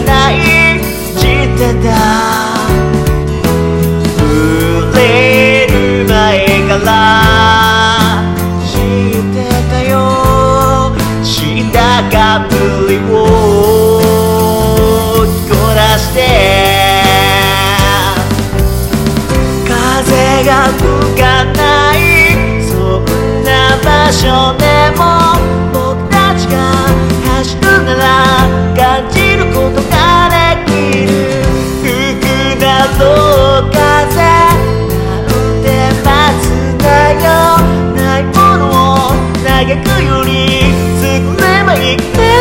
ないしてた触れる前から知ってたよ知ったかぶりをこらして風が吹かないそんな場所でも僕たちが走るなら感じることができる吹くだろう風なんて待つなよないものを嘆くより作ればいい